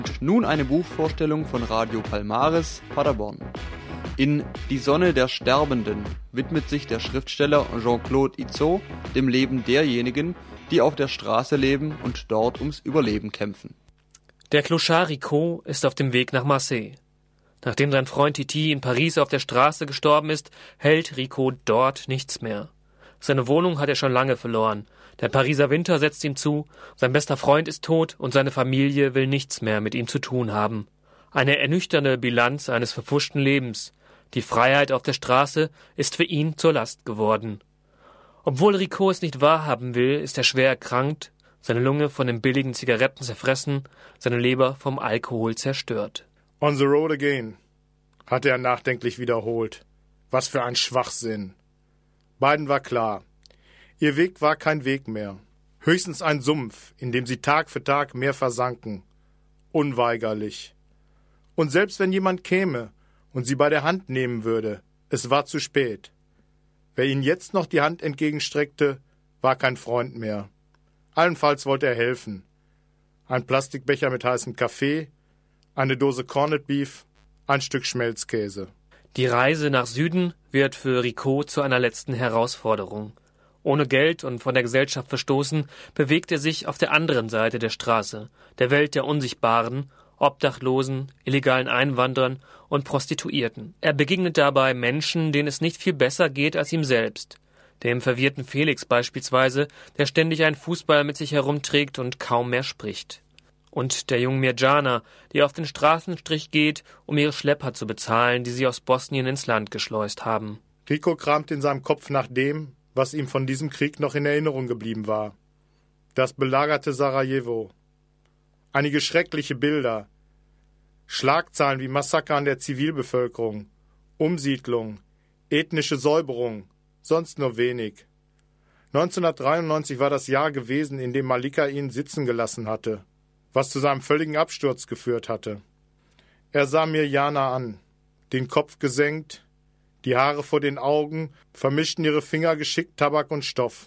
Nun eine Buchvorstellung von Radio Palmares, Paderborn. In Die Sonne der Sterbenden widmet sich der Schriftsteller Jean-Claude Izeau dem Leben derjenigen, die auf der Straße leben und dort ums Überleben kämpfen. Der Clochard Ricot ist auf dem Weg nach Marseille. Nachdem sein Freund Titi in Paris auf der Straße gestorben ist, hält Ricot dort nichts mehr. Seine Wohnung hat er schon lange verloren. Der Pariser Winter setzt ihm zu, sein bester Freund ist tot und seine Familie will nichts mehr mit ihm zu tun haben. Eine ernüchternde Bilanz eines verpfuschten Lebens. Die Freiheit auf der Straße ist für ihn zur Last geworden. Obwohl Ricot es nicht wahrhaben will, ist er schwer erkrankt, seine Lunge von den billigen Zigaretten zerfressen, seine Leber vom Alkohol zerstört. On the road again, hatte er nachdenklich wiederholt. Was für ein Schwachsinn. Beiden war klar, ihr Weg war kein Weg mehr. Höchstens ein Sumpf, in dem sie Tag für Tag mehr versanken. Unweigerlich. Und selbst wenn jemand käme und sie bei der Hand nehmen würde, es war zu spät. Wer ihnen jetzt noch die Hand entgegenstreckte, war kein Freund mehr. Allenfalls wollte er helfen. Ein Plastikbecher mit heißem Kaffee, eine Dose Corned Beef, ein Stück Schmelzkäse. Die Reise nach Süden wird für Ricot zu einer letzten Herausforderung. Ohne Geld und von der Gesellschaft verstoßen, bewegt er sich auf der anderen Seite der Straße, der Welt der Unsichtbaren, Obdachlosen, illegalen Einwanderern und Prostituierten. Er begegnet dabei Menschen, denen es nicht viel besser geht als ihm selbst. Dem verwirrten Felix beispielsweise, der ständig einen Fußball mit sich herumträgt und kaum mehr spricht. Und der jungen Mirjana, die auf den Straßenstrich geht, um ihre Schlepper zu bezahlen, die sie aus Bosnien ins Land geschleust haben. Rico kramt in seinem Kopf nach dem, was ihm von diesem Krieg noch in Erinnerung geblieben war. Das belagerte Sarajevo. Einige schreckliche Bilder. Schlagzeilen wie Massaker an der Zivilbevölkerung, Umsiedlung, ethnische Säuberung, sonst nur wenig. 1993 war das Jahr gewesen, in dem Malika ihn sitzen gelassen hatte, was zu seinem völligen Absturz geführt hatte. Er sah Mirjana an, den Kopf gesenkt, die Haare vor den Augen, vermischten ihre Finger geschickt Tabak und Stoff.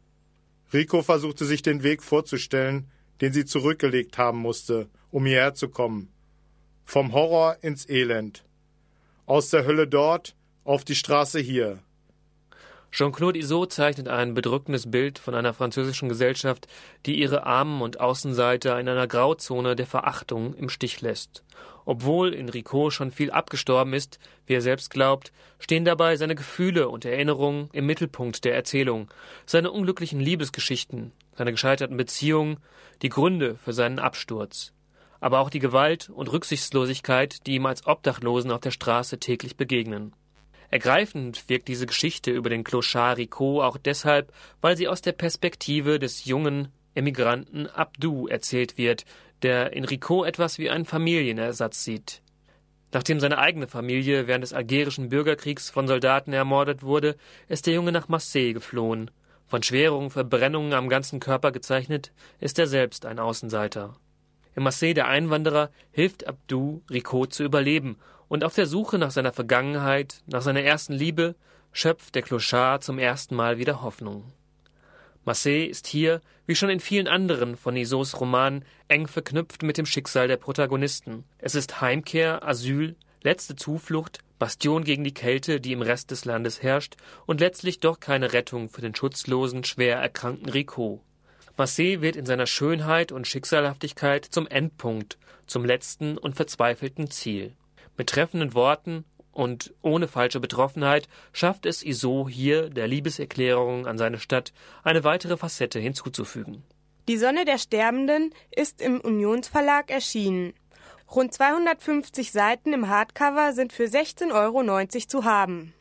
Rico versuchte sich den Weg vorzustellen, den sie zurückgelegt haben musste, um hierher zu kommen. Vom Horror ins Elend. Aus der Hölle dort, auf die Straße hier. Jean-Claude Izeau zeichnet ein bedrückendes Bild von einer französischen Gesellschaft, die ihre Armen und Außenseiter in einer Grauzone der Verachtung im Stich lässt. Obwohl in Ricot schon viel abgestorben ist, wie er selbst glaubt, stehen dabei seine Gefühle und Erinnerungen im Mittelpunkt der Erzählung, seine unglücklichen Liebesgeschichten, seine gescheiterten Beziehungen, die Gründe für seinen Absturz. Aber auch die Gewalt und Rücksichtslosigkeit, die ihm als Obdachlosen auf der Straße täglich begegnen. Ergreifend wirkt diese Geschichte über den Clochard Ricot auch deshalb, weil sie aus der Perspektive des jungen Emigranten Abdou erzählt wird, der in Ricot etwas wie einen Familienersatz sieht. Nachdem seine eigene Familie während des algerischen Bürgerkriegs von Soldaten ermordet wurde, ist der Junge nach Marseille geflohen. Von schweren Verbrennungen am ganzen Körper gezeichnet, ist er selbst ein Außenseiter. Im Marseille der Einwanderer hilft Abdou, Ricot zu überleben, und auf der Suche nach seiner Vergangenheit, nach seiner ersten Liebe, schöpft der Clochard zum ersten Mal wieder Hoffnung. Marseille ist hier, wie schon in vielen anderen von Izeaus Romanen, eng verknüpft mit dem Schicksal der Protagonisten. Es ist Heimkehr, Asyl, letzte Zuflucht, Bastion gegen die Kälte, die im Rest des Landes herrscht, und letztlich doch keine Rettung für den schutzlosen, schwer erkrankten Ricot. Marseille wird in seiner Schönheit und Schicksalhaftigkeit zum Endpunkt, zum letzten und verzweifelten Ziel. Mit treffenden Worten und ohne falsche Betroffenheit schafft es Izeau hier, der Liebeserklärung an seine Stadt, eine weitere Facette hinzuzufügen. Die Sonne der Sterbenden ist im Unionsverlag erschienen. Rund 250 Seiten im Hardcover sind für 16,90 € zu haben.